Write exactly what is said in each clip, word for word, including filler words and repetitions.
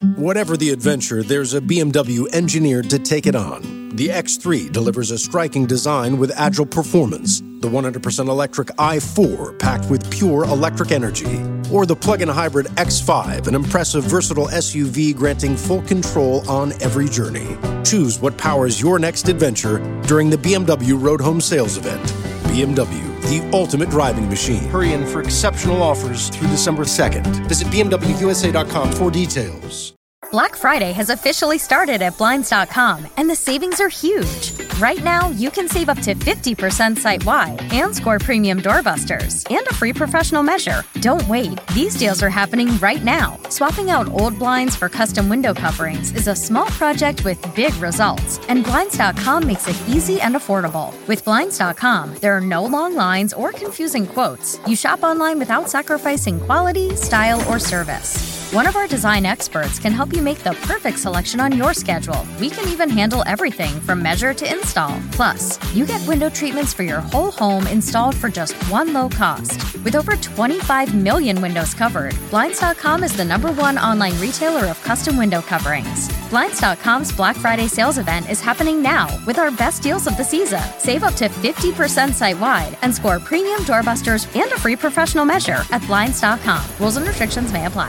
Whatever the adventure, there's a B M W engineered to take it on. The X three delivers a striking design with agile performance. The one hundred percent electric i four packed with pure electric energy. Or the plug-in hybrid X five, an impressive versatile S U V granting full control on every journey. Choose what powers your next adventure during the B M W Road Home Sales Event. B M W, the ultimate driving machine. Hurry in for exceptional offers through December second. Visit B M W U S A dot com for details. Black Friday has officially started at Blinds dot com, and the savings are huge. Right now, you can save up to fifty percent site-wide and score premium doorbusters and a free professional measure. Don't wait. These deals are happening right now. Swapping out old blinds for custom window coverings is a small project with big results, and Blinds dot com makes it easy and affordable. With Blinds dot com, there are no long lines or confusing quotes. You shop online without sacrificing quality, style, or service. One of our design experts can help you make the perfect selection on your schedule. We can even handle everything from measure to install. Plus, you get window treatments for your whole home installed for just one low cost. With over twenty-five million windows covered, Blinds dot com is the number one online retailer of custom window coverings. Blinds dot com's Black Friday sales event is happening now with our best deals of the season. Save up to fifty percent site-wide and score premium doorbusters and a free professional measure at Blinds dot com. Rules and restrictions may apply.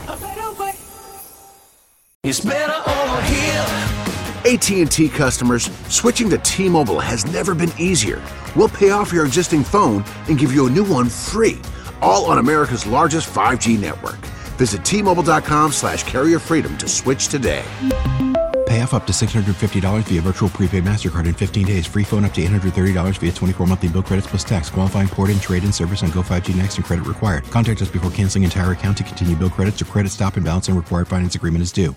It's better over here. A T and T customers, switching to T-Mobile has never been easier. We'll pay off your existing phone and give you a new one free, all on America's largest five G network. Visit T Mobile dot com slash carrier freedom to switch today. Pay off up to six hundred fifty dollars via virtual prepaid MasterCard in fifteen days. Free phone up to eight hundred thirty dollars via twenty-four monthly bill credits plus tax. Qualifying port-in, trade-in service on Go five G Next and credit required. Contact us before canceling entire account to continue bill credits or credit stop and balance and required finance agreement is due.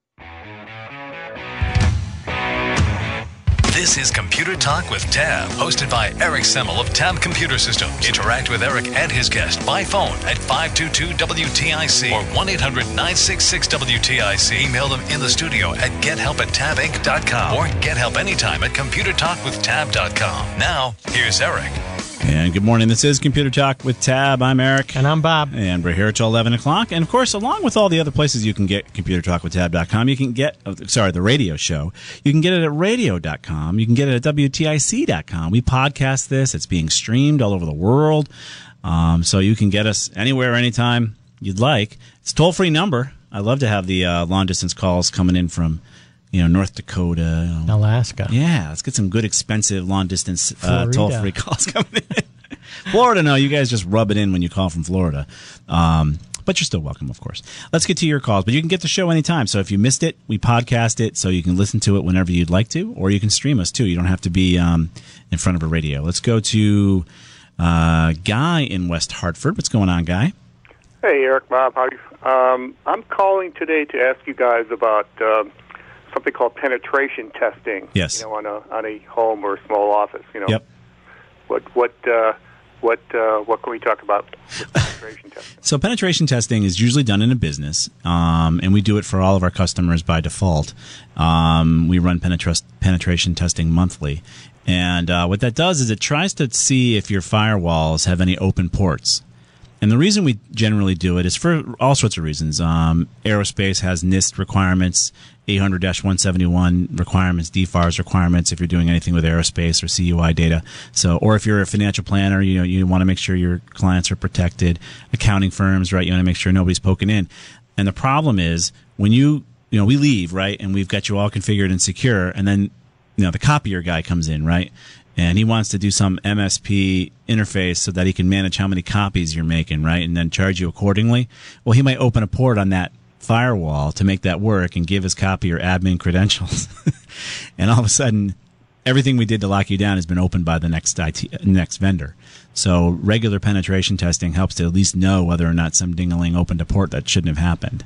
This is Computer Talk with Tab, hosted by Eric Semmel of Tab Computer Systems. Interact with Eric and his guest by phone at five two two W T I C or one eight hundred nine six six W T I C. Email them in the studio at gethelp at tab inc dot com or get help anytime at computer talk with tab dot com. Now, here's Eric. And good morning. This is Computer Talk with Tab. I'm Eric. And I'm Bob. And we're here till eleven o'clock. And, of course, along with all the other places you can get Computer Talk with Tab dot com, you can get, oh, sorry, the radio show. You can get it at radio dot com. You can get it at W T I C dot com. We podcast this. It's being streamed all over the world. Um, so you can get us anywhere, anytime you'd like. It's a toll-free number. I love to have the uh, long-distance calls coming in from you know, North Dakota. You know. Alaska. Yeah, let's get some good, expensive, long-distance uh, toll-free calls coming in. Florida, no, you guys just rub it in when you call from Florida. Um, but you're still welcome, of course. Let's get to your calls. But you can get the show anytime. So if you missed it, we podcast it so you can listen to it whenever you'd like to, or you can stream us, too. You don't have to be um, in front of a radio. Let's go to uh, Guy in West Hartford. What's going on, Guy? Hey, Eric, Bob. How are you? Um, I'm calling today to ask you guys about... Uh, something called penetration testing. Yes. You know, on a on a home or a small office. You know. Yep. What what uh, what uh, what can we talk about with penetration testing? So penetration testing is usually done in a business, um, and we do it for all of our customers by default. Um, we run penetra- penetration testing monthly, and uh, what that does is it tries to see if your firewalls have any open ports. And the reason we generally do it is for all sorts of reasons. Um, aerospace has NIST requirements, eight hundred dash one seventy-one requirements, D FARS requirements if you're doing anything with aerospace or C U I data. So, or if you're a financial planner, you know, you want to make sure your clients are protected. Accounting firms, right? You want to make sure nobody's poking in. And the problem is when you, you know, we leave, right? And we've got you all configured and secure. And then, you know, the copier guy comes in, right? And he wants to do some M S P interface so that he can manage how many copies you're making, right? And then charge you accordingly. Well, he might open a port on that firewall to make that work and give his copier admin credentials. And all of a sudden, everything we did to lock you down has been opened by the next I T, next vendor. So regular penetration testing helps to at least know whether or not some ding-a-ling opened a port that shouldn't have happened.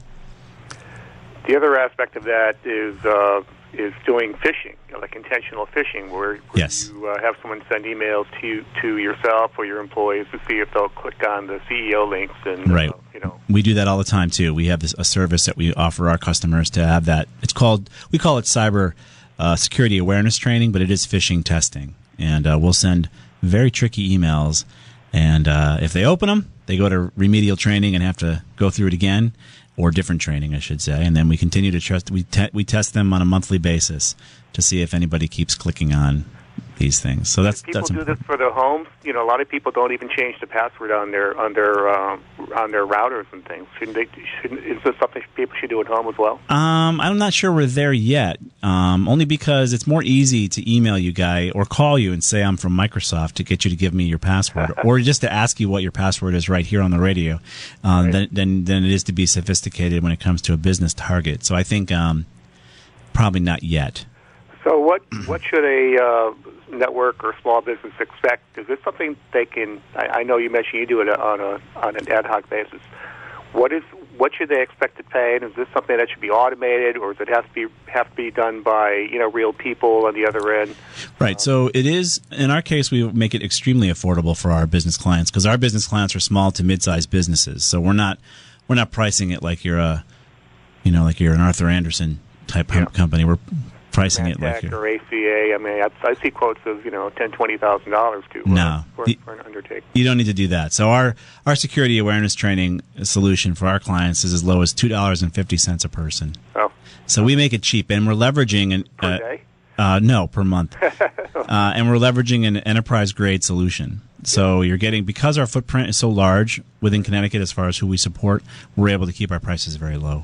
The other aspect of that is... Uh is doing phishing, you know, like intentional phishing, where, where yes. you uh, have someone send emails to you, to yourself or your employees to see if they'll click on the C E O links. And right. uh, you know, we do that all the time too. We have this, a service that we offer our customers to have that. It's called, we call it cyber uh, security awareness training, but it is phishing testing. And uh, we'll send very tricky emails, and uh, if they open them, they go to remedial training and have to go through it again. or different training, I should say, and then we continue to trust. We te- we test them on a monthly basis to see if anybody keeps clicking on these things. So that's people that's do important. this for their homes. You know, a lot of people don't even change the password on their on their uh, on their routers and things. Shouldn't they? Shouldn't, is this something people should do at home as well? Um, I'm not sure we're there yet. Um, only because it's more easy to email you, guy, or call you and say I'm from Microsoft to get you to give me your password, or just to ask you what your password is right here on the radio, um, Right. than, than than it is to be sophisticated when it comes to a business target. So I think um, probably not yet. So what what should a uh, network or small business expect? Is this something they can? I, I know you mentioned you do it on a on an ad hoc basis. What is what should they expect to pay? And is this something that should be automated, or does it have to be have to be done by you know real people on the other end? Right. So it is, in our case, we make it extremely affordable for our business clients because our business clients are small to mid-sized businesses. So we're not we're not pricing it like you're a, you know, like you're an Arthur Anderson type Yeah. company. We're pricing it like Mantac you're. or A C A. I mean, I, I see quotes of you know ten, twenty thousand dollars to uh, No. for, The- for an undertaking. You don't need to do that. So our, our security awareness training solution for our clients is as low as two dollars and fifty cents a person. Oh, So we make it cheap, and we're leveraging an per uh, day? Uh, no, per month. uh, and we're leveraging an enterprise-grade solution. So you're getting, because our footprint is so large within Connecticut as far as who we support, we're able to keep our prices very low.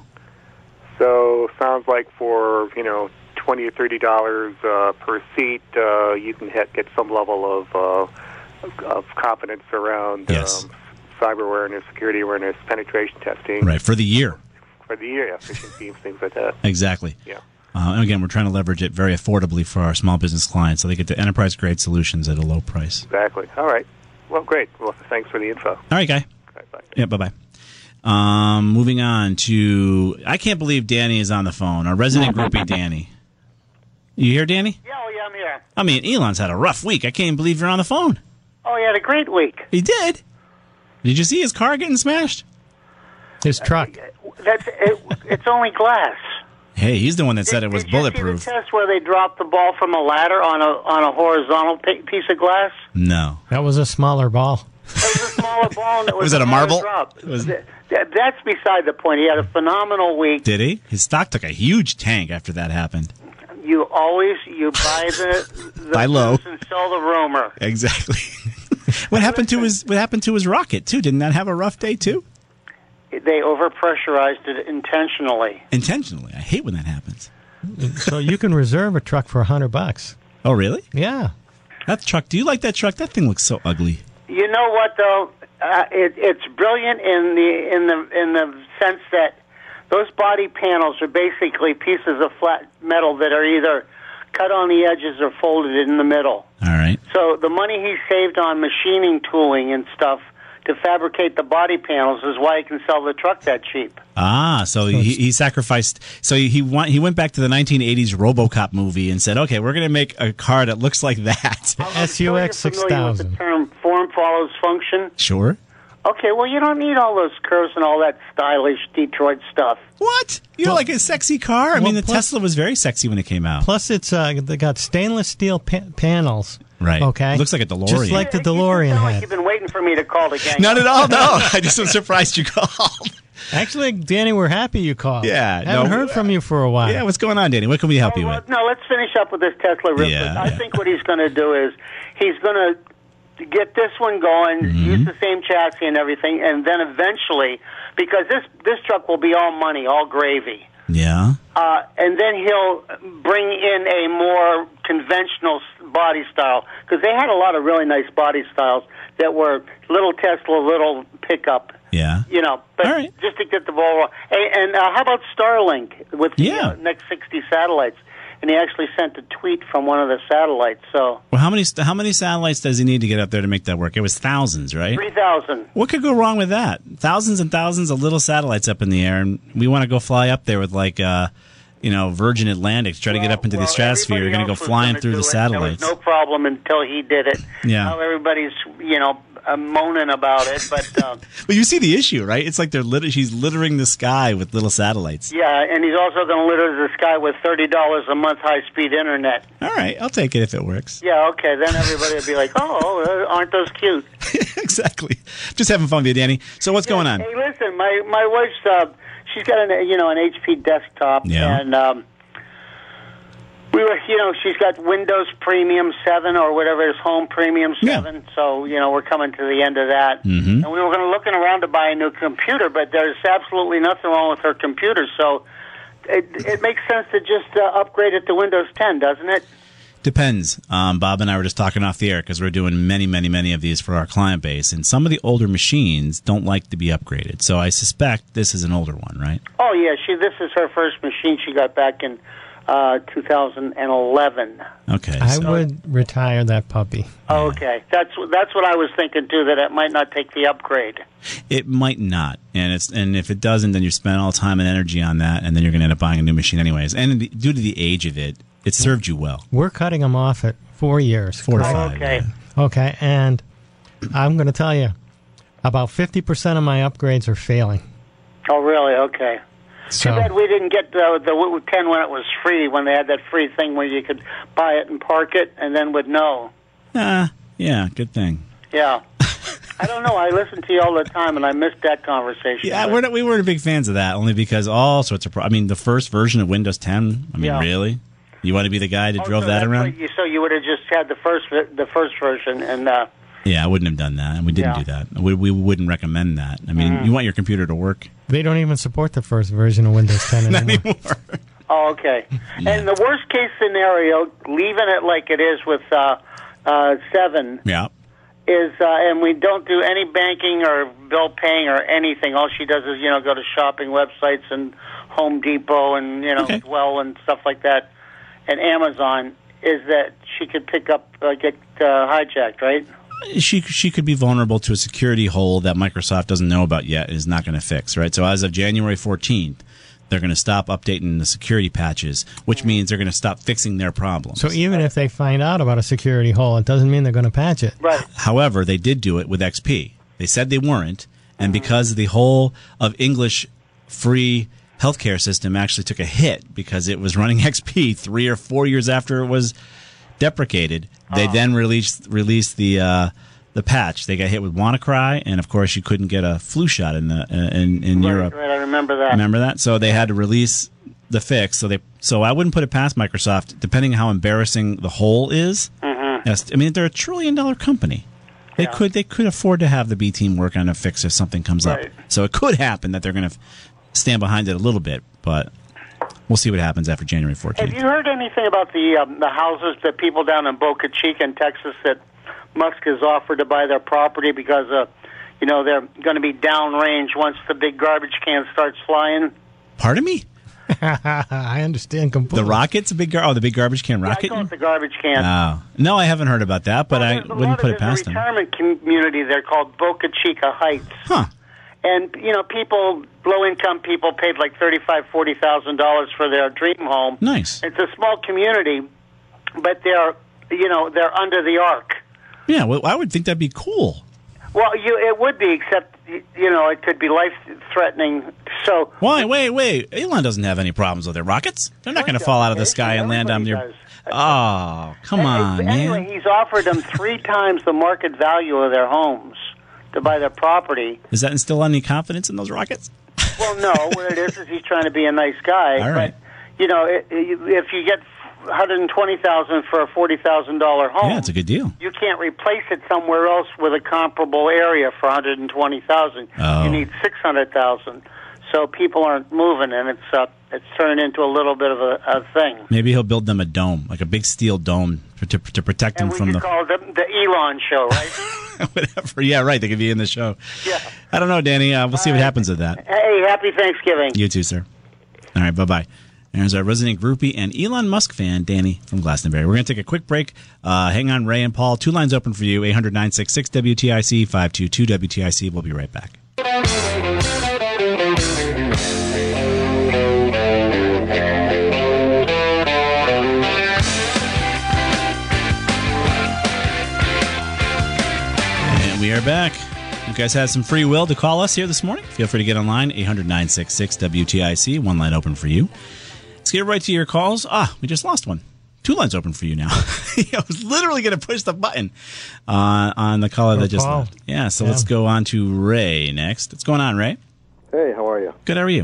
So sounds like for you know twenty or thirty dollars uh, per seat, uh, you can ha- get some level of uh, of confidence around Yes. um, cyber awareness, security awareness, penetration testing Right, for the year. for the year, efficiency, and things like that. Exactly. Yeah. Uh, and again, we're trying to leverage it very affordably for our small business clients so they get the enterprise-grade solutions at a low price. Exactly. All right. Well, great. Well, thanks for the info. All right, Guy. Okay, bye. Yeah, bye-bye. Um, moving on to, I can't believe Danny is on the phone. Our resident groupie, Danny. You here, Danny? Yeah, oh, yeah, I'm here. I mean, Elon's had a rough week. I can't even believe you're on the phone. Oh, he had a great week. He did. Did you see his car getting smashed? His truck. That's it, it's only glass. Hey, he's the one that said it was Did bulletproof. you see the test where they dropped the ball from a ladder on a on a horizontal pi- piece of glass? No. That was a smaller ball. It was a smaller ball. And it was, Was it a higher marble? drop. Was- Th- th- That's beside the point. He had a phenomenal week. Did he? His stock took a huge tank after that happened. You always you buy the, the Buy low. news and sell the rumor. Exactly. What happened to his What happened to his rocket too? Didn't that have a rough day too? They overpressurized it intentionally. Intentionally. I hate when that happens. So you can reserve a truck for a hundred bucks. Oh, really? Yeah. That truck. Do you like that truck? That thing looks so ugly. You know what though? Uh, it, it's brilliant in the in the in the sense that those body panels are basically pieces of flat metal that are either cut on the edges or folded in the middle. All right. So the money he saved on machining tooling and stuff to fabricate the body panels is why he can sell the truck that cheap. Ah, so he, he sacrificed. So he he, want, he went back to the nineteen eighties RoboCop movie and said, "Okay, we're going to make a car that looks like that." S U X Sure you're six familiar with the thousand. term form follows function. Sure. Okay, well, you don't need all those curves and all that stylish Detroit stuff. What? You know, Well- like a sexy car? I well, mean, the plus- Tesla was very sexy when it came out. Plus, it's uh, they got stainless steel pa- panels. Right. Okay. Looks like a DeLorean. Just like the You DeLorean sound like had. you've been waiting for me to call the gang. Not at all. No, I just was surprised you called. Actually, Danny, we're happy you called. Yeah, Haven't no, heard from you for a while. Yeah, what's going on, Danny? What can we help you Well, with? no, let's finish up with this Tesla real Yeah, quick. I yeah. think what he's going to do is he's going to get this one going, Mm-hmm. use the same chassis and everything, and then eventually, because this this truck will be all money, all gravy. Yeah. Uh, and then he'll bring in a more conventional s- body style, because they had a lot of really nice body styles that were little Tesla, little pickup, Yeah. you know, but All right. just to get the ball rolling. Hey, and uh, how about Starlink with the Yeah. uh, next sixty satellites? And he actually sent a tweet from one of the satellites, so Well, how many how many satellites does he need to get up there to make that work? It was thousands, right? three thousand. What could go wrong with that? Thousands and thousands of little satellites up in the air, and we want to go fly up there with like, uh, you know, Virgin Atlantic to try to get up into the stratosphere. You're going to go flying through the satellites. There was no problem until he did it. Yeah. Now everybody's, you know, uh, moaning about it, but uh, But you see the issue, right? It's like they're lit- he's littering the sky with little satellites. yeah, and he's also going to litter the sky with thirty dollars a month high-speed internet. All right, I'll take it if it works. Yeah, okay, then everybody will be like, oh, uh, aren't those cute? Exactly. Just having fun with you, Danny. So what's going on? Hey, listen, my, my wife's, uh, she's got an you know an H P desktop, Yeah. and um, we were you know she's got Windows Premium seven or whatever it is, Home Premium seven. Yeah. So you know we're coming to the end of that, mm-hmm. and we were going to looking around to buy a new computer, but there's absolutely nothing wrong with her computer. So it it makes sense to just uh, upgrade it to Windows ten, doesn't it? Depends. Um, Bob and I were just talking off the air because we're doing many, many, many of these for our client base, and some of the older machines don't like to be upgraded. So I suspect this is an older one, right? Oh yeah, she. This is her first machine she got back in uh, two thousand eleven. Okay, I so. would retire that puppy. Oh, okay, that's that's what I was thinking too. That it might not take the upgrade. It might not, and it's and if it doesn't, then you spend all time and energy on that, and then you're going to end up buying a new machine anyways. And the, due to the age of it, it served you well. We're cutting them off at four years. Four to Oh, five. okay. Yeah. Okay, and I'm going to tell you, about fifty percent of my upgrades are failing. Oh, really? Okay. So, Too bad we didn't get the the ten when it was free. When they had that free thing where you could buy it and park it, and then would know. Ah, yeah, good thing. Yeah. I don't know. I listen to you all the time, and I missed that conversation. Yeah, but- we're not, we weren't big fans of that, only because all sorts of. Pro- I mean, the first version of Windows ten. I mean, Yeah. really, you want to be the guy that Oh, drove so that that's around? what you, so you would have just had the first the first version, and uh, Yeah, I wouldn't have done that, and we didn't Yeah. do that. We, we wouldn't recommend that. I mean, Mm-hmm. you want your computer to work. they don't even support the first version of Windows ten Not anymore. anymore. oh, okay. And the worst case scenario, leaving it like it is with uh, uh, seven. Yeah. Is uh, and we don't do any banking or bill paying or anything. All she does is you know go to shopping websites and Home Depot and you know Okay. Dwell and stuff like that, and Amazon. Is that she could pick up uh, get uh, hijacked, right? She she could be vulnerable to a security hole that Microsoft doesn't know about yet and is not going to fix, right? So as of January fourteenth, they're going to stop updating the security patches, which means they're going to stop fixing their problems. So even if they find out about a security hole, it doesn't mean they're going to patch it. Right. However, they did do it with X P. They said they weren't, and because the whole of English free healthcare system actually took a hit because it was running X P three or four years after it was deprecated, they then released released the uh, the patch. They got hit with WannaCry, and of course, you couldn't get a flu shot in the uh, in in Right, Europe. right, I remember that. Remember that? So they had to release the fix. So they so I wouldn't put it past Microsoft, depending on how embarrassing the hole is. Mm-hmm. Yes, I mean they're a trillion dollar company. They Yeah. could they could afford to have the B team work on a fix if something comes Right. up. So it could happen that they're going to stand behind it a little bit, but we'll see what happens after January fourteenth. Have you heard anything about the um, the houses that people down in Boca Chica in Texas that Musk has offered to buy their property because uh, you know they're going to be downrange once the big garbage can starts flying? Pardon me? I understand completely. The rocket's a big gar- oh the big garbage can Yeah, I rocket. call it the garbage can. Oh no, I haven't heard about that, but Well, I there's a wouldn't lot put of, it past there's a them. retirement community there called Boca Chica Heights. Huh? And, you know, people, low-income people paid like thirty-five thousand dollars, forty thousand dollars for their dream home. Nice. It's a small community, but they're, you know, they're under the arc. Yeah, well, I would think that'd be cool. Well, you, it would be, except, y- you know, it could be life-threatening. So, Why? Wait, wait. Elon doesn't have any problems with their rockets. They're not going to fall out of the sky and land on your. Everybody Oh, come on, anyway, man! he's offered them three times the market value of their homes to buy their property. Does that instill any confidence in those rockets? Well, no. What it is is he's trying to be a nice guy. All right. But, you know, it, it, if you get one hundred twenty thousand dollars for a forty thousand dollars home, Yeah, it's a good deal. you can't replace it somewhere else with a comparable area for one hundred twenty thousand dollars. Oh. You need six hundred thousand dollars. So people aren't moving, and it's uh, it's turned into a little bit of a, a thing. Maybe he'll build them a dome, like a big steel dome, to, to, to protect them And we from could the call it the, the Elon Show, right? whatever. Yeah, right. They could be in the show. Yeah. I don't know, Danny. Uh, we'll see what happens with that. Hey, happy Thanksgiving. You too, sir. All right, bye bye. There's our resident groupie and Elon Musk fan, Danny from Glastonbury. We're going to take a quick break. Uh, hang on, Ray and Paul. Two lines open for you: eight hundred nine six six W T I C, five two two W T I C. We'll be right back. And we are back. You guys had some free will to call us here this morning. Feel free to get online, eight hundred nine six six W T I C. One line open for you. Let's get right to your calls. Ah, we just lost one. Two lines open for you now. I was literally going to push the button uh, on the caller that just Paul. left. Yeah, so Yeah. let's go on to Ray next. What's going on, Ray? Hey, how are you? Good, how are you?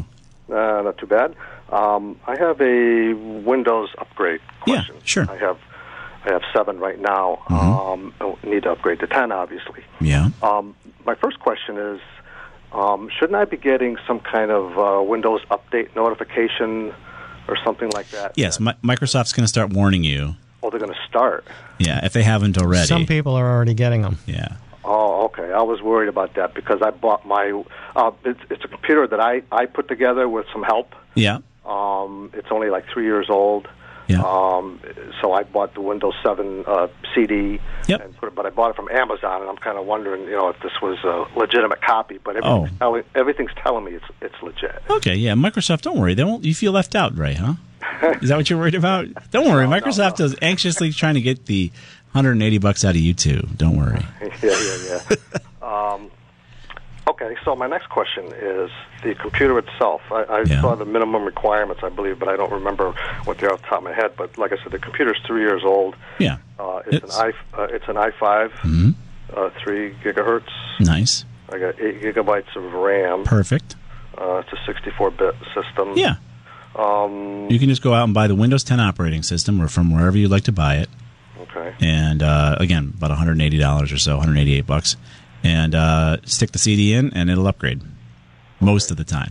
Uh, not too bad. Um, I have a Windows upgrade question. Yeah, sure. I have I have seven right now. Mm-hmm. Um, I need to upgrade to ten, obviously. Yeah. Um, my first question is, um, shouldn't I be getting some kind of uh, Windows update notification or something like that? Yes, Mi- Microsoft's going to start warning you. Oh, they're going to start? Yeah, if they haven't already. Some people are already getting them. Yeah. Oh, okay. I was worried about that because I bought my. Uh, it's, it's a computer that I, I put together with some help. Yeah. Um, it's only like three years old. Yeah. Um, so I bought the Windows seven uh, C D. Yep. And put it, but I bought it from Amazon, and I'm kind of wondering, you know, if this was a legitimate copy. But everything's, Oh. telling, everything's telling me it's it's legit. Okay, yeah, Microsoft, don't worry. They won't. You feel left out, Ray, huh? Is that what you're worried about? Don't worry. No, Microsoft no, no. is anxiously trying to get the one hundred eighty bucks out of you, too. Don't worry. yeah, yeah, yeah. um, okay, so my next question is the computer itself. I, I Yeah. saw the minimum requirements, I believe, but I don't remember what they're off the top of my head. But like I said, the computer's three years old. Yeah. Uh, it's, It's- an i uh, it's an i five, Mhm. uh, three gigahertz. Nice. I got eight gigabytes of RAM. Perfect. Uh, it's a sixty-four bit system. Yeah. Um, You can just go out and buy the Windows ten operating system or from wherever you'd like to buy it. okay. And uh, again, about one hundred eighty dollars or so, one hundred eighty-eight bucks. And uh, stick the C D in, and it'll upgrade most of the time.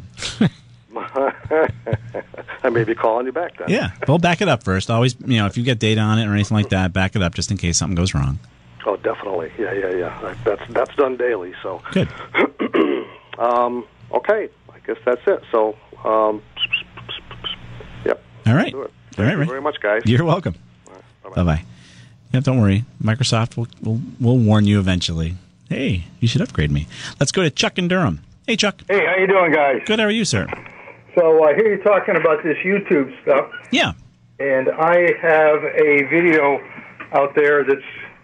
I may be calling you back then. Yeah, well, back it up first. Always, you know, if you get data on it or anything like that, back it up just in case something goes wrong. Oh, definitely. Yeah, yeah, yeah. That's that's done daily. So good. um, okay, I guess that's it. So, um, yep. All right. Do it. Thank All right, you Ray. very much, guys. You're welcome. Bye bye. Yeah, don't worry. Microsoft will will will warn you eventually. Hey, you should upgrade me. Let's go to Chuck in Durham. Hey, Chuck. Hey, how you doing, guys? Good. How are you, sir? So I hear you talking about this YouTube stuff. Yeah. And I have a video out there that's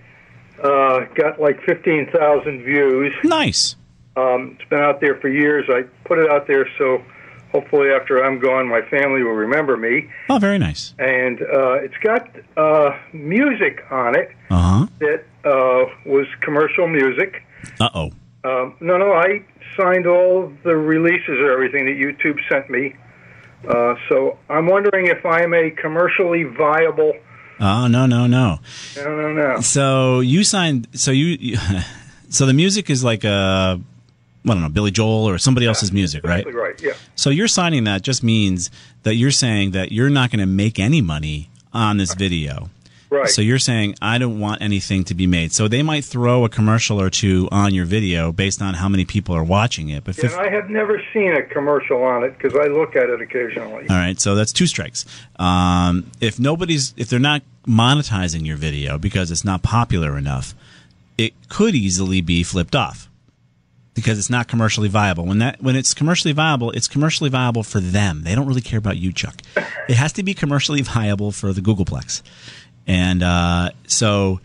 uh, got like fifteen thousand views. Nice. Um, it's been out there for years. I put it out there so hopefully after I'm gone, my family will remember me. Oh, very nice. And uh, it's got uh, music on it Uh huh. that uh, was commercial music. Uh oh. Um, no, no, I signed all the releases or everything that YouTube sent me. Uh, so I'm wondering if I'm a commercially viable. Oh no no no. No, no, no. So you signed. So you. you so the music is like a. I don't know, Billy Joel or somebody else's music, right? Exactly right. Yeah. So you're signing that just means that you're saying that you're not going to make any money on this video. Right. So you're saying, I don't want anything to be made. So they might throw a commercial or two on your video based on how many people are watching it. But Yeah, fif- and I have never seen a commercial on it because I look at it occasionally. all right, so that's two strikes. Um, if nobody's, if they're not monetizing your video because it's not popular enough, it could easily be flipped off because it's not commercially viable. When that when it's commercially viable, it's commercially viable for them. They don't really care about you, Chuck. It has to be commercially viable for the Googleplex. And uh, so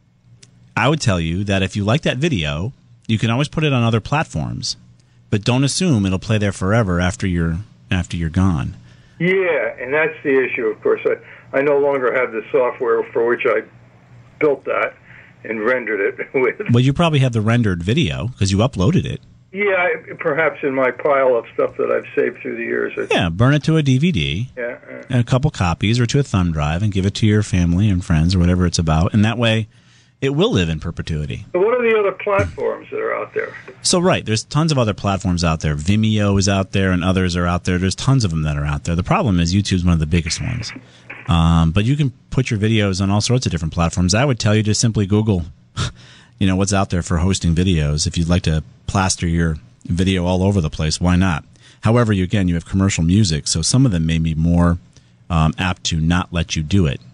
I would tell you that if you like that video, you can always put it on other platforms, but don't assume it'll play there forever after you're after you're gone. Yeah, and that's the issue, of course. I, I no longer have the software for which I built that and rendered it with. Well, you probably have the rendered video because you uploaded it. Yeah, I- perhaps in my pile of stuff that I've saved through the years. I- Yeah, burn it to a D V D. Yeah, uh, And a couple copies or to a thumb drive and give it to your family and friends or whatever it's about. And that way it will live in perpetuity. But what are the other platforms that are out there? So, right, there's tons of other platforms out there. Vimeo is out there and others are out there. There's tons of them that are out there. The problem is YouTube's one of the biggest ones. Um, but you can put your videos on all sorts of different platforms. I would tell you to simply Google, you know, what's out there for hosting videos. If you'd like to plaster your video all over the place, why not? However, you again, you have commercial music, so some of them may be more um, apt to not let you do it.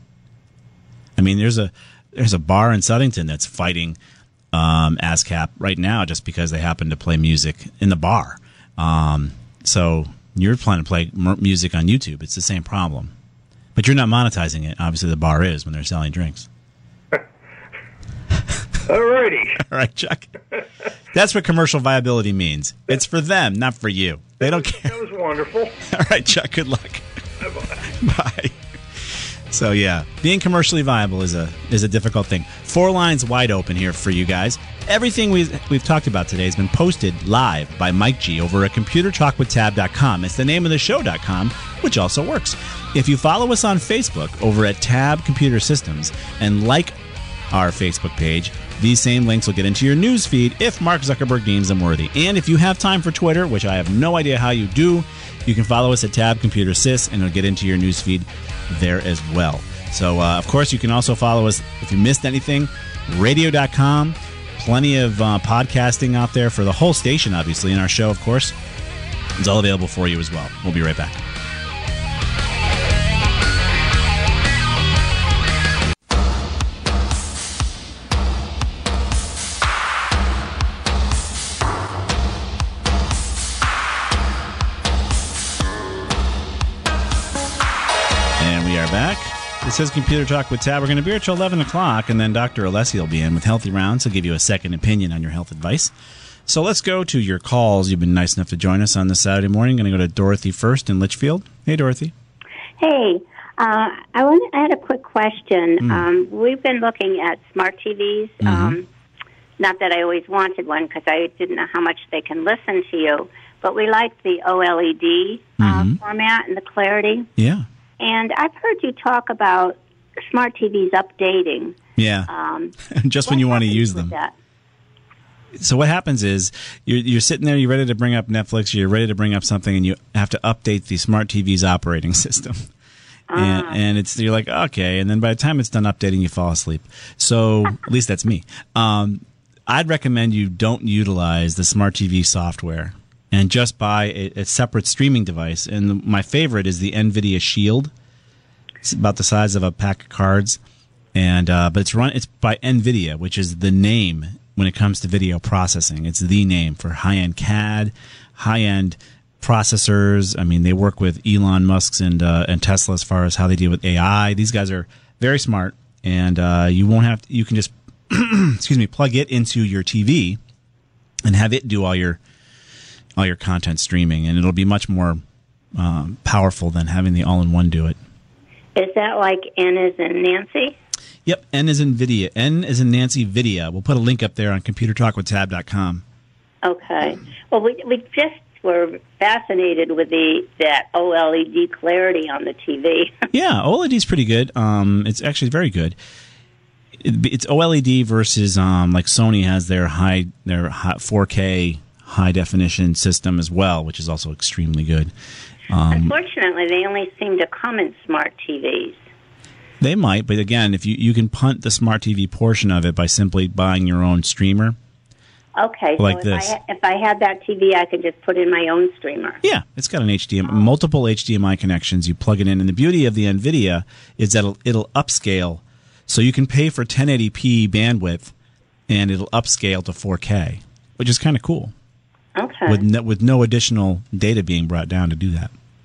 I mean, there's a there's a bar in Southington that's fighting um, ASCAP right now just because they happen to play music in the bar. Um, so you're planning to play m- music on YouTube. It's the same problem. But you're not monetizing it. Obviously, the bar is when they're selling drinks. All righty. All right, Chuck. That's what commercial viability means. It's for them, not for you. They don't care. That was wonderful. All right, Chuck, good luck. Bye-bye. Bye. So yeah, being commercially viable is a is a difficult thing. Four lines wide open here for you guys. Everything we've, we've talked about today has been posted live by Mike G over at computer talk with tab dot com. It's the name of the show dot com, which also works. If you follow us on Facebook over at Tab Computer Systems and like our Facebook page, these same links will get into your news feed if Mark Zuckerberg deems them worthy. And if you have time for Twitter, which I have no idea how you do, you can follow us at Tab Computer Sys, and it'll get into your news feed there as well. So, uh, of course, you can also follow us if you missed anything, radio dot com. Plenty of uh, podcasting out there for the whole station, obviously, and our show, of course. It's all available for you as well. We'll be right back. And we are back. This is Computer Talk with Tab. We're going to be here till eleven o'clock, and then Doctor Alessi will be in with Healthy Rounds. He'll give you a second opinion on your health advice. So let's go to your calls. You've been nice enough to join us on this Saturday morning. I'm going to go to Dorothy first in Litchfield. Hey, Dorothy. Hey, uh, I, want, I had a quick question. Mm. Um, we've been looking at smart T Vs. Mm-hmm. Um, not that I always wanted one because I didn't know how much they can listen to you, but we like the O L E D uh, Mm-hmm. format and the clarity. Yeah. And I've heard you talk about smart T Vs updating. Yeah. Um, Just when you want to use them. that? So what happens is you're, you're sitting there, you're ready to bring up Netflix, you're ready to bring up something, and you have to update the smart T V's operating system. And, and it's you're like, okay, and then by the time it's done updating, you fall asleep. So at least that's me. Um, I'd recommend you don't utilize the smart T V software and just buy a, a separate streaming device. And my favorite is the NVIDIA Shield. It's about the size of a pack of cards, and uh, but it's run. It's by NVIDIA, which is the name when it comes to video processing. It's the name for high-end C A D, high-end processors. I mean, they work with Elon Musk's and uh, and Tesla as far as how they deal with A I. These guys are very smart, and uh, you won't have to, you can just excuse me plug it into your T V and have it do all your all your content streaming, and it'll be much more um, powerful than having the all-in-one do it. Is that like N as in Nancy? Yep, N is in Vidya. N is in Nancy Vidya. We'll put a link up there on computer talk with tab dot com. Okay. Well, we we just were fascinated with the that O L E D clarity on the T V. Yeah, O L E D is pretty good. Um, it's actually very good. It, it's O L E D versus um, like Sony has their high their high four K high definition system as well, which is also extremely good. Um, Unfortunately, they only seem to come in smart T Vs. They might, but again, if you, you can punt the smart T V portion of it by simply buying your own streamer. Okay, Like so if this. I, if I had that T V, I could just put in my own streamer. Yeah, it's got an H D M I, multiple H D M I connections. You plug it in, and the beauty of the NVIDIA is that it'll, it'll upscale, so you can pay for ten eighty p bandwidth, and it'll upscale to four K, which is kind of cool. Okay. With no, with no additional data being brought down to do that.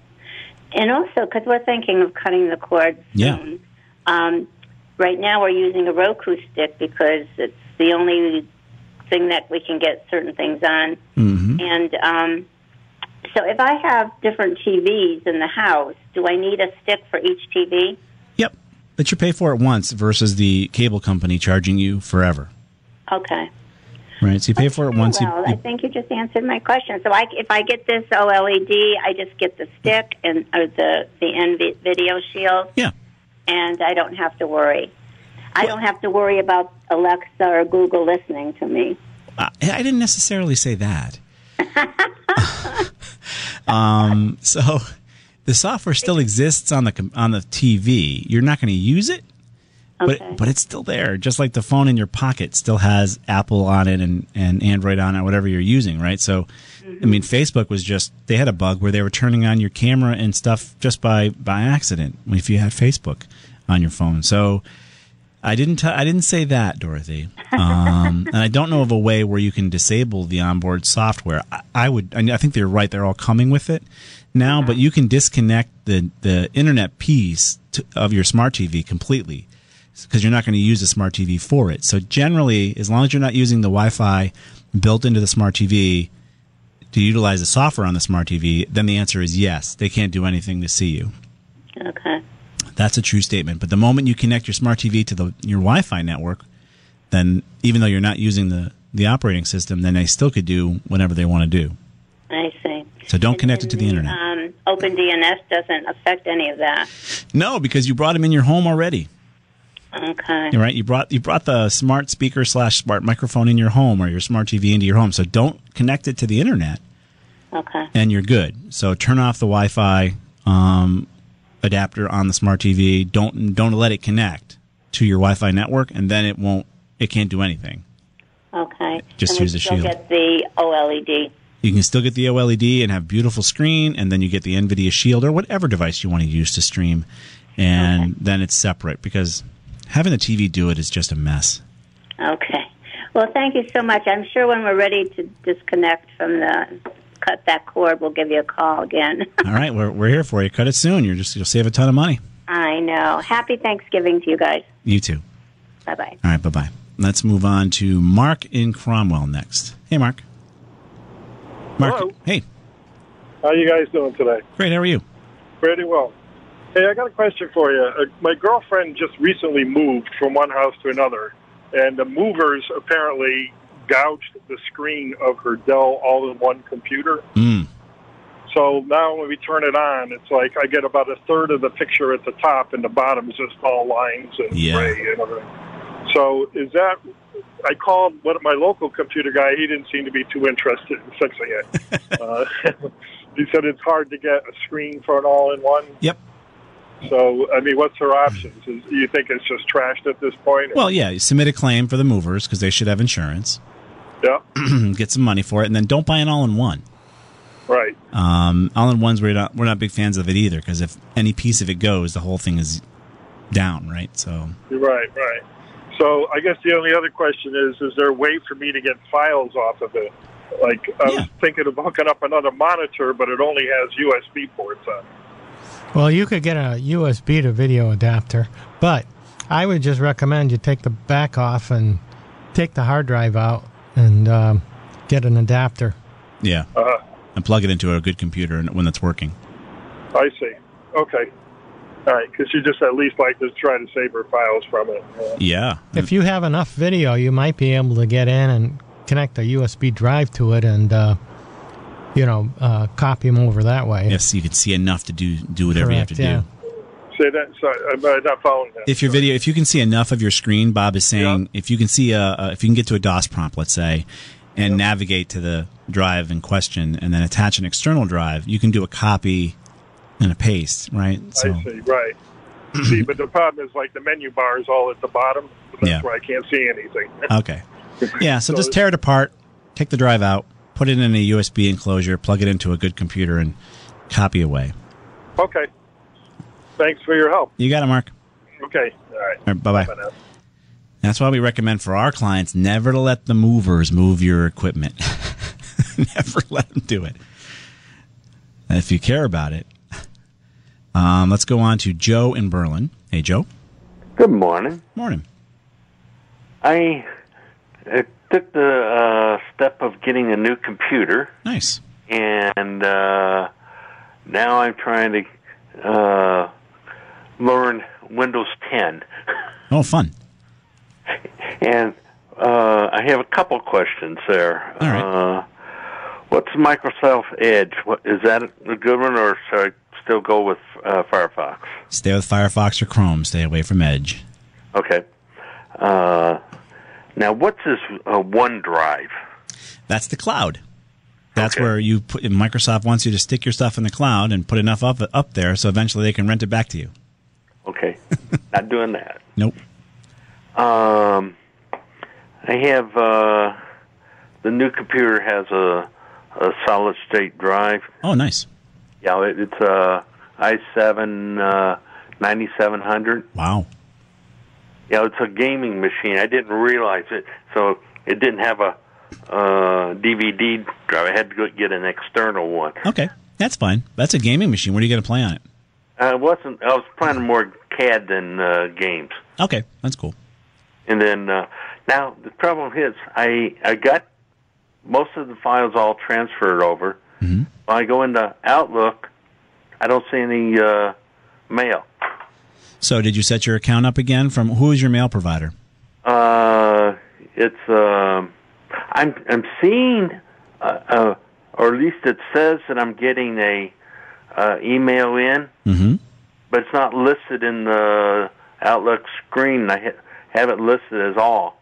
And also, because we're thinking of cutting the cord Yeah. soon, um, right now we're using a Roku stick because it's the only thing that we can get certain things on. Mm-hmm. And um, so if I have different T Vs in the house, do I need a stick for each T V? Yep, but you pay for it once versus the cable company charging you forever. Okay. Right, so you pay for it once. You, Well, you, I think you just answered my question. So I, if I get this O L E D, I just get the stick and or the the NVIDIA Shield. Yeah. And I don't have to worry. I don't have to worry about Alexa or Google listening to me. I, I didn't necessarily say that. um, so the software still exists on the com- on the T V. You're not going to use it, Okay. but but it's still there. Just like the phone in your pocket still has Apple on it and, and Android on it, whatever you're using, right? So, I mean, Facebook was just they had a bug where they were turning on your camera and stuff just by by accident if you had Facebook on your phone. So. I didn't. T- I didn't say that, Dorothy. Um, and I don't know of a way where you can disable the onboard software. I, I would. I, I think they're right. They're all coming with it now, but you can disconnect the the internet piece to, of your smart T V completely because you're not going to use the smart T V for it. So generally, as long as you're not using the Wi-Fi built into the smart T V to utilize the software on the smart T V, then the answer is yes. They can't do anything to see you. Okay. That's a true statement. But the moment you connect your smart T V to the your Wi-Fi network, then even though you're not using the, the operating system, then they still could do whatever they want to do. I see. So don't and, connect and it to the, the internet. Um, OpenDNS doesn't affect any of that. No, because you brought them in your home already. Okay. You're right. You brought you brought the smart speaker slash smart microphone in your home or your smart T V into your home. So don't connect it to the internet. Okay. And you're good. So turn off the Wi-Fi um, adapter on the smart T V. Don't don't let it connect to your Wi-Fi network, and then it won't. It can't do anything. Okay. Just and use we the still shield. Get the OLED. You can still get the OLED and have beautiful screen, and then you get the NVIDIA Shield or whatever device you want to use to stream, and okay. then it's separate because having the T V do it is just a mess. Okay. Well, thank you so much. I'm sure when we're ready to disconnect from the cut that cord, we'll give you a call again. All right, we're we're here for you. Cut it soon. You're just you'll save a ton of money. I know. Happy Thanksgiving to you guys. You too. Bye bye. All right, bye bye. Let's move on to Mark in Cromwell next. Hey, Mark. Mark. Hello. Hey. How you guys doing today? Great. How are you? Pretty well. Hey, I got a question for you. Uh, my girlfriend just recently moved from one house to another, and the movers apparently gouged the screen of her Dell all-in-one computer. Mm. So now when we turn it on, it's like I get about a third of the picture at the top, and the bottom is just all lines and yeah. gray and everything. So is that... I called one of my local computer guy. He didn't seem to be too interested in fixing it. uh, he said it's hard to get a screen for an all-in-one. Yep. So, I mean, what's her options? Is, do you think it's just trashed at this point? Well, yeah, you submit a claim for the movers because they should have insurance. Yeah. Get some money for it, and then don't buy an all-in-one. Right. Um, all-in-ones, we're not, we're not big fans of it either because if any piece of it goes, the whole thing is down, right? So. Right, right. So I guess the only other question is, is there a way for me to get files off of it? Like, I yeah. was thinking of hooking up another monitor, but it only has U S B ports on it. Well, you could get a U S B to video adapter, but I would just recommend you take the back off and take the hard drive out and um, get an adapter. Yeah. Uh-huh. And plug it into a good computer when it's working. I see. Okay. All right, because you just at least like to try to save her files from it. Uh, yeah. If you have enough video, you might be able to get in and connect a U S B drive to it and, uh, you know, uh, copy them over that way. Yes, you could see enough to do do whatever Correct, you have to yeah. do. Say that. Sorry, I'm not following that. If your video, if you can see enough of your screen, Bob is saying, yeah. if you can see a, a, if you can get to a DOS prompt, let's say, and yeah. navigate to the drive in question, and then attach an external drive, you can do a copy and a paste, right? So. I see. Right. See, but the problem is like the menu bar is all at the bottom. So that's yeah. where I can't see anything. Okay. Yeah. So, so just tear it apart, take the drive out, put it in a U S B enclosure, plug it into a good computer, and copy away. Okay. Thanks for your help. You got it, Mark. Okay. All right. All right, bye-bye. Bye That's why we recommend for our clients never to let the movers move your equipment. Never let them do it. And if you care about it. Um, let's go on to Joe in Berlin. Hey, Joe. Good morning. Morning. I uh, took the uh, step of getting a new computer. Nice. And uh, now I'm trying to uh, learn Windows ten. Oh, fun. And uh, I have a couple questions there. All right. Uh, what's Microsoft Edge? What, is that a good one, or should I still go with uh, Firefox? Stay with Firefox or Chrome. Stay away from Edge. Okay. Uh, now, what's this uh, OneDrive? That's the cloud. That's okay. where you put. Microsoft wants you to stick your stuff in the cloud and put enough up up there, so eventually they can rent it back to you. Okay. Not doing that. Nope. Um, I have uh, the new computer has a a solid state drive. Oh, nice. Yeah, it, it's a i seven uh, ninety-seven hundred. Wow. Yeah, it's a gaming machine. I didn't realize it, so it didn't have a uh, D V D drive. I had to go get an external one. Okay, that's fine. That's a gaming machine. What are you going to play on it? I wasn't. I was playing more C A D than uh, games. Okay, that's cool. And then uh, now the problem is, I I got most of the files all transferred over. Mm-hmm. When I go into Outlook, I don't see any uh, mail. So did you set your account up again? From who is your mail provider? Uh, it's um, I'm I'm seeing, uh, uh, or at least it says that I'm getting a uh, email in, mm-hmm. but it's not listed in the Outlook screen. I ha- have it listed as all.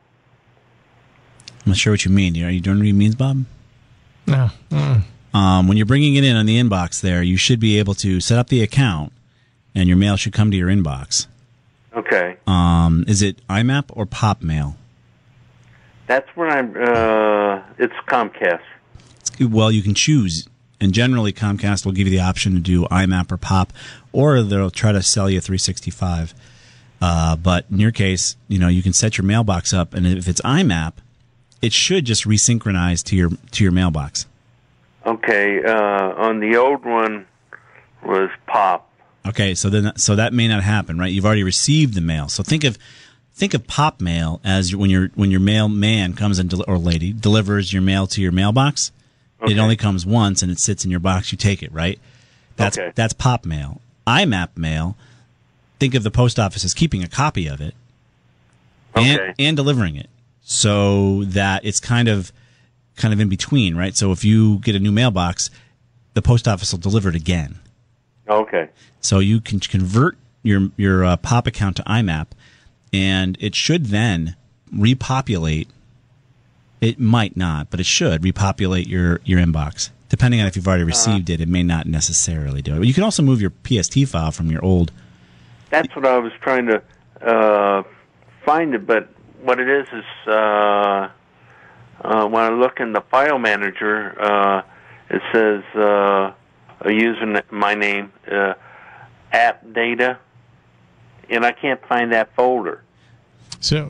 I'm not sure what you mean. Are you doing what it means, Bob? No. Mm. Um, when you're bringing it in on the inbox there, you should be able to set up the account, and your mail should come to your inbox. Okay. Um, is it I MAP or Pop Mail? That's where I'm, uh, it's Comcast. Well, you can choose, and generally Comcast will give you the option to do I MAP or Pop, or they'll try to sell you three sixty-five. Uh, but in your case, you know, you can set your mailbox up, and if it's I MAP, it should just resynchronize to your to your mailbox. Okay, uh, on the old one was Pop. Okay, so then so that may not happen, right? You've already received the mail. So think of think of Pop Mail as when your when your mailman comes in del- or lady delivers your mail to your mailbox. Okay. It only comes once and it sits in your box. You take it, right? That's okay. That's Pop Mail. I MAP Mail. Think of the post office as keeping a copy of it and okay. and delivering it, so that it's kind of kind of in between, right? So if you get a new mailbox, the post office will deliver it again. Okay. So you can convert your your uh, Pop account to I MAP, and it should then repopulate. It might not, but it should repopulate your, your inbox. Depending on if you've already received uh, it, it may not necessarily do it. But you can also move your P S T file from your old. That's what I was trying to uh, find it, but what it is is uh, uh, when I look in the file manager, uh, it says uh, a user my name, uh, app data, and I can't find that folder. So,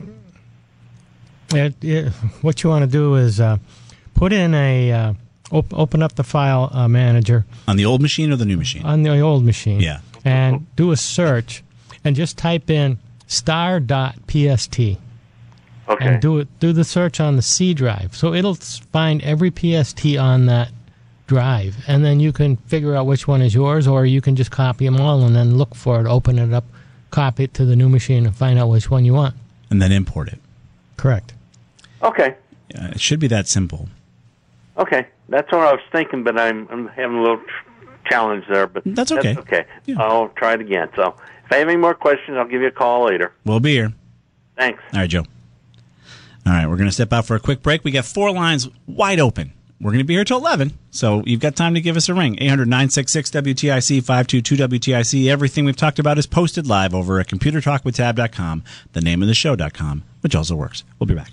it, it, what you want to do is uh, put in a uh, op- open up the file uh, manager on the old machine or the new machine. On the old machine, yeah, and do a search and just type in star dot P S T. Okay. And do it. Do the search on the C drive, so it'll find every P S T on that drive, and then you can figure out which one is yours, or you can just copy them all and then look for it, open it up, copy it to the new machine, and find out which one you want. And then import it. Correct. Okay. Yeah, it should be that simple. Okay, that's what I was thinking, but I'm I'm having a little tr- challenge there. But that's okay. That's okay. Yeah. I'll try it again. So if I have any more questions, I'll give you a call later. We'll be here. Thanks. All right, Joe. All right, we're going to step out for a quick break. We got four lines wide open. We're going to be here till eleven, so you've got time to give us a ring. eight hundred nine six six W T I C, five two two W T I C. Everything we've talked about is posted live over at computer talk with tab dot com, the name of the show dot com, which also works. We'll be back.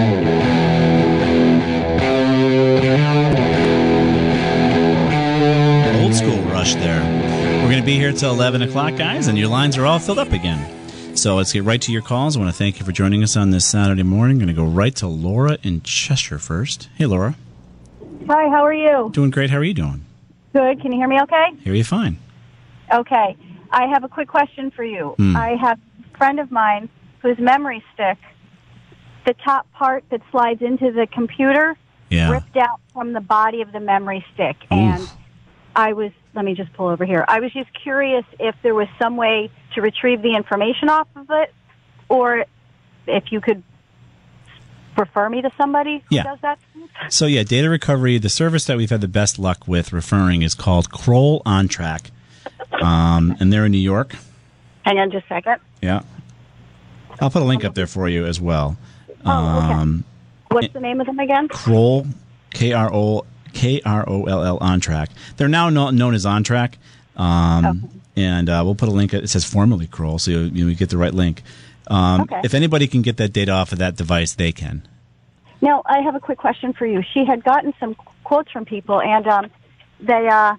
Old school rush there. We're going to be here till eleven o'clock, guys, and your lines are all filled up again. So let's get right to your calls. I want to thank you for joining us on this Saturday morning. I'm going to go right to Laura in Cheshire first. Hey, Laura. Hi, how are you? Doing great. How are you doing? Good. Can you hear me okay? Hear you fine. Okay. I have a quick question for you. Hmm. I have a friend of mine whose memory stick, the top part that slides into the computer, yeah. ripped out from the body of the memory stick. Oof. And I was, let me just pull over here. I was just curious if there was some way to retrieve the information off of it, or if you could refer me to somebody who yeah. does that. So, yeah, data recovery, the service that we've had the best luck with referring is called Kroll OnTrack, um, and they're in New York. Hang on just a second. Yeah. I'll put a link up there for you as well. Oh, okay. Um, What's the name of them again? Kroll, K R O K R O L L OnTrack. They're now no, known as OnTrack, um, okay. and uh, we'll put a link. It says formerly Kroll, so you, you, know, you get the right link. Um, okay. If anybody can get that data off of that device, they can. Now, I have a quick question for you. She had gotten some quotes from people, and um, they uh,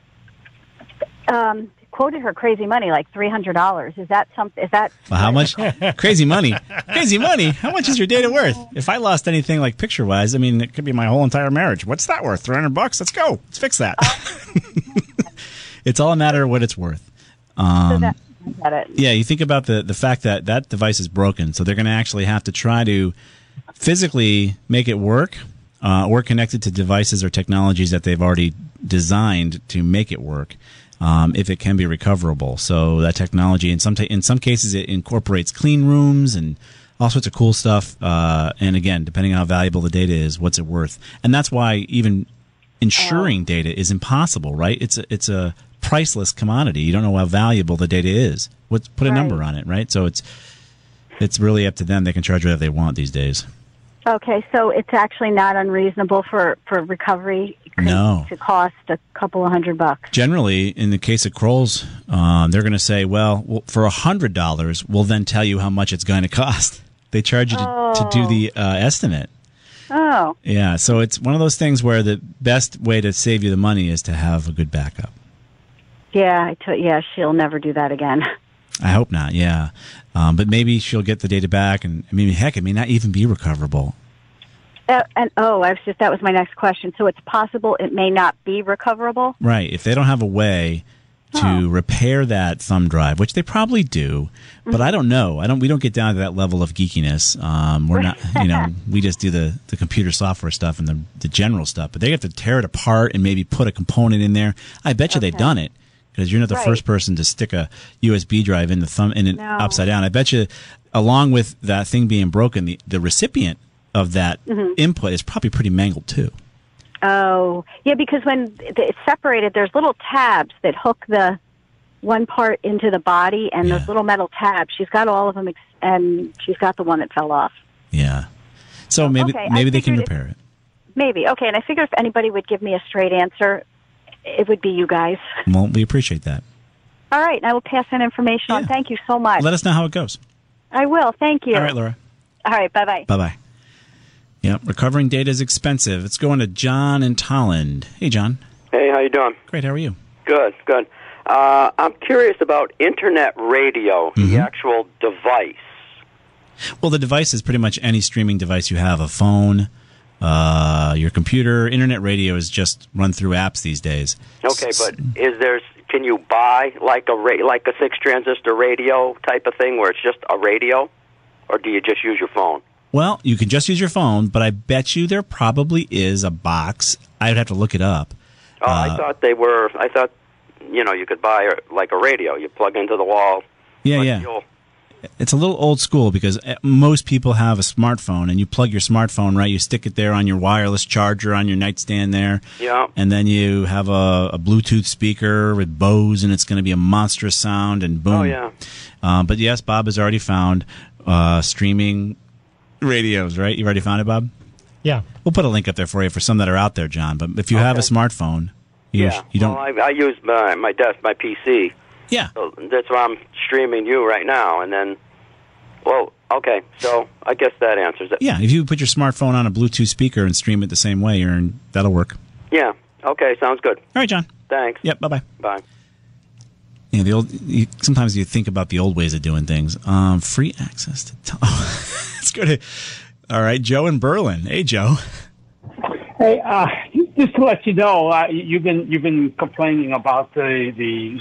um, quoted her crazy money, like three hundred dollars. Is that something? Is that well, how much? Crazy money, crazy money. How much is your data worth? If I lost anything like picture wise, I mean, it could be my whole entire marriage. What's that worth? Three hundred bucks. Let's go. Let's fix that. It's all a matter of what it's worth. Um, so that, I get it. Yeah, you think about the the fact that that device is broken, so they're going to actually have to try to physically make it work, uh, or connect it to devices or technologies that they've already designed to make it work. um, if it can be recoverable. So that technology, in some ta- in some cases, it incorporates clean rooms and all sorts of cool stuff. Uh, and again, depending on how valuable the data is, what's it worth? And that's why even insuring oh. data is impossible, right? It's a, it's a priceless commodity. You don't know how valuable the data is. What's, put a right. number on it, right? So it's it's really up to them. They can charge whatever they want these days. Okay, so it's actually not unreasonable for, for recovery no. to cost a couple of hundred bucks. Generally, in the case of Kroll's, um, they're going to say, well, well for one hundred dollars, we'll then tell you how much it's going to cost. They charge you to, oh. to do the uh, estimate. Oh. Yeah, so it's one of those things where the best way to save you the money is to have a good backup. Yeah, I t- yeah, she'll never do that again. I hope not, yeah. Um, but maybe she'll get the data back, and I mean, heck, it may not even be recoverable. Uh, and oh, I was just that was my next question. So it's possible it may not be recoverable? Right. If they don't have a way to oh. repair that thumb drive, which they probably do, but mm-hmm. I don't know. I don't. We don't get down to that level of geekiness. Um, we're not. You know, we just do the, the computer software stuff and the the general stuff. But they have to tear it apart and maybe put a component in there. I bet you okay. they've done it. Because you're not the right. first person to stick a U S B drive in the thumb in it no. upside down. I bet you, along with that thing being broken, the, the recipient of that mm-hmm. input is probably pretty mangled too. Oh, yeah, because when it's separated, there's little tabs that hook the one part into the body, and yeah. those little metal tabs. She's got all of them, ex- and she's got the one that fell off. Yeah. So maybe okay, maybe they can repair it. Maybe. Okay, and I figured if anybody would give me a straight answer, it would be you guys. Well, we appreciate that. All right, and I will pass that information yeah. on. Thank you so much. Let us know how it goes. I will. Thank you. All right, Laura. All right, bye-bye. Bye-bye. Yep, recovering data is expensive. Let's go on to John in Tolland. Hey, John. Hey, how you doing? Great, how are you? Good, good. Uh, I'm curious about Internet radio, mm-hmm. the actual device. Well, the device is pretty much any streaming device you have, a phone, Uh, your computer. Internet radio is just run through apps these days. Okay, but is there? Can you buy like a ra- like a six transistor radio type of thing where it's just a radio, or do you just use your phone? Well, you can just use your phone, but I bet you there probably is a box. I would have to look it up. Oh, uh, I thought they were. I thought you know you could buy like a radio. You plug into the wall. Yeah, like yeah. The old- It's a little old school because most people have a smartphone, and you plug your smartphone, right? You stick it there on your wireless charger on your nightstand there. Yeah. And then you have a, a Bluetooth speaker with Bose, and it's going to be a monstrous sound, and boom. Oh, yeah. Uh, but yes, Bob has already found uh, streaming radios, right? You already found it, Bob? Yeah. We'll put a link up there for you for some that are out there, John. But if you okay. have a smartphone, you, yeah. you don't. Well, I, I use my, my desk, my P C. Yeah. So that's why I'm streaming you right now, and then, well, okay, so I guess that answers it. Yeah, if you put your smartphone on a Bluetooth speaker and stream it the same way, you're in, that'll work. Yeah, okay, sounds good. All right, John. Thanks. Yep, bye-bye. Bye. Yeah, the old. You, sometimes you think about the old ways of doing things. Um, free access to. T- oh, let's go to. All right, Joe in Berlin. Hey, Joe. Hey, uh, just to let you know, uh, you've been you've been complaining about the the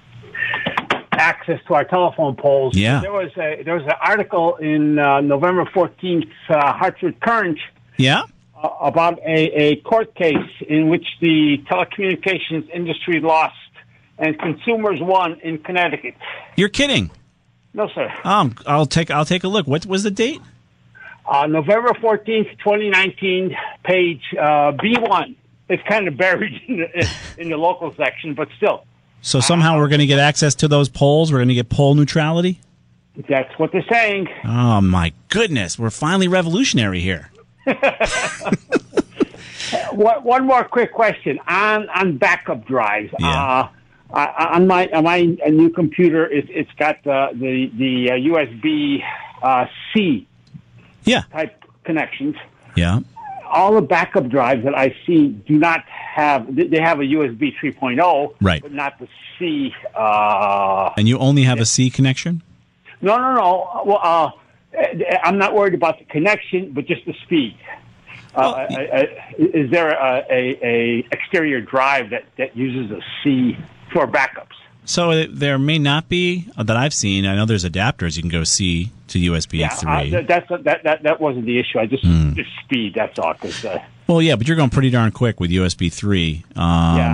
access to our telephone poles. Yeah. There was a there was an article in uh, November fourteenth, uh, Hartford Courant. Yeah. Uh, about a, a court case in which the telecommunications industry lost and consumers won in Connecticut. You're kidding? No, sir. Um, I'll take I'll take a look. What was the date? Uh, November fourteenth, twenty nineteen, page uh, B one. It's kind of buried in the, in the local section, but still. So somehow we're going to get access to those polls? We're going to get poll neutrality? That's what they're saying. Oh, my goodness. We're finally revolutionary here. One more quick question. On on backup drives. Yeah. Uh, on my on my new computer, it, it's got the, the, the uh, U S B uh, C yeah. type connections. Yeah. All the backup drives that I see do not have, they have a U S B three point oh, right. but not the C. Uh, and you only have a C connection? No, no, no. Well, uh, I'm not worried about the connection, but just the speed. Uh, well, I, I, is there a, a, a exterior drive that, that uses a C for backups? So there may not be uh, that I've seen. I know there's adapters you can go C to U S B yeah, three. Uh, that's that, that that wasn't the issue. I just mm. just speed. That's all. Cause, uh, well, yeah, but you're going pretty darn quick with U S B three. Um, yeah.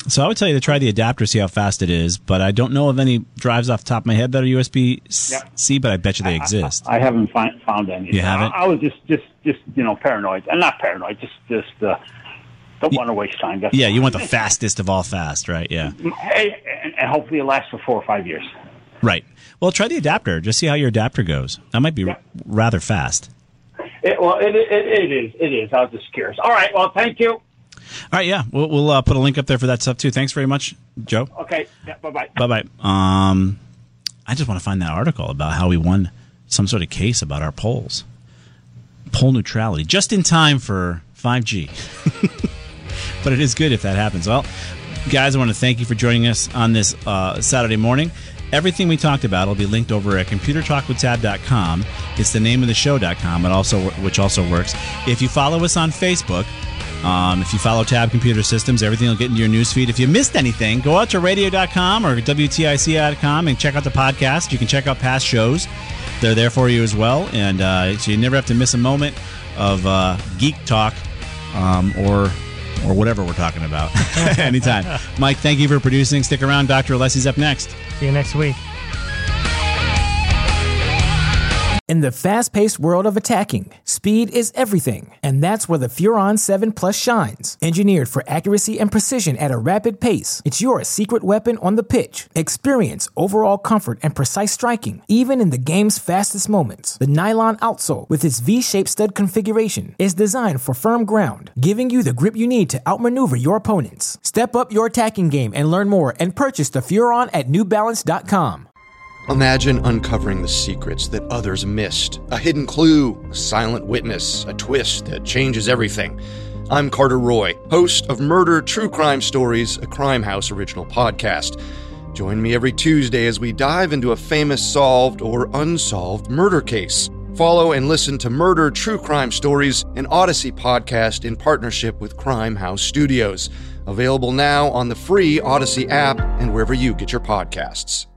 So I would tell you to try the adapter, see how fast it is, but I don't know of any drives off the top of my head that are U S B C, yep. but I bet you they exist. I, I haven't find, found any. You haven't? I, I was just, just, just, you know, paranoid. I'm not paranoid, just, just uh, don't want to waste time. That's yeah, you want the fastest of all fast, right? Yeah. Hey, and, and hopefully it lasts for four or five years. Right. Well, try the adapter. Just see how your adapter goes. That might be yep. r- rather fast. It, well, it, it, it is. It is. I was just curious. All right. Well, thank you. All right, yeah, we'll, we'll uh, put a link up there for that stuff too. Thanks very much, Joe. Okay, yeah, bye bye. Bye bye. Um, I just want to find that article about how we won some sort of case about our polls, poll neutrality, just in time for five G. But it is good if that happens. Well, guys, I want to thank you for joining us on this uh, Saturday morning. Everything we talked about will be linked over at computer talk with tab dot com. It's the name of the show dot com, but also which also works. If you follow us on Facebook. Um, if you follow Tab Computer Systems, everything will get into your newsfeed. If you missed anything, go out to radio dot com or W T I C dot com and check out the podcast. You can check out past shows. They're there for you as well. And uh, so you never have to miss a moment of uh, geek talk um, or or whatever we're talking about anytime. Mike, thank you for producing. Stick around. Doctor Alessi's up next. See you next week. In the fast-paced world of attacking, speed is everything, and that's where the Furon seven Plus shines. Engineered for accuracy and precision at a rapid pace, it's your secret weapon on the pitch. Experience overall comfort and precise striking, even in the game's fastest moments. The nylon outsole, with its V-shaped stud configuration, is designed for firm ground, giving you the grip you need to outmaneuver your opponents. Step up your attacking game and learn more, and purchase the Furon at new balance dot com. Imagine uncovering the secrets that others missed. A hidden clue, a silent witness, a twist that changes everything. I'm Carter Roy, host of Murder True Crime Stories, a Crime House original podcast. Join me every Tuesday as we dive into a famous solved or unsolved murder case. Follow and listen to Murder True Crime Stories, an Odyssey podcast in partnership with Crime House Studios. Available now on the free Odyssey app and wherever you get your podcasts.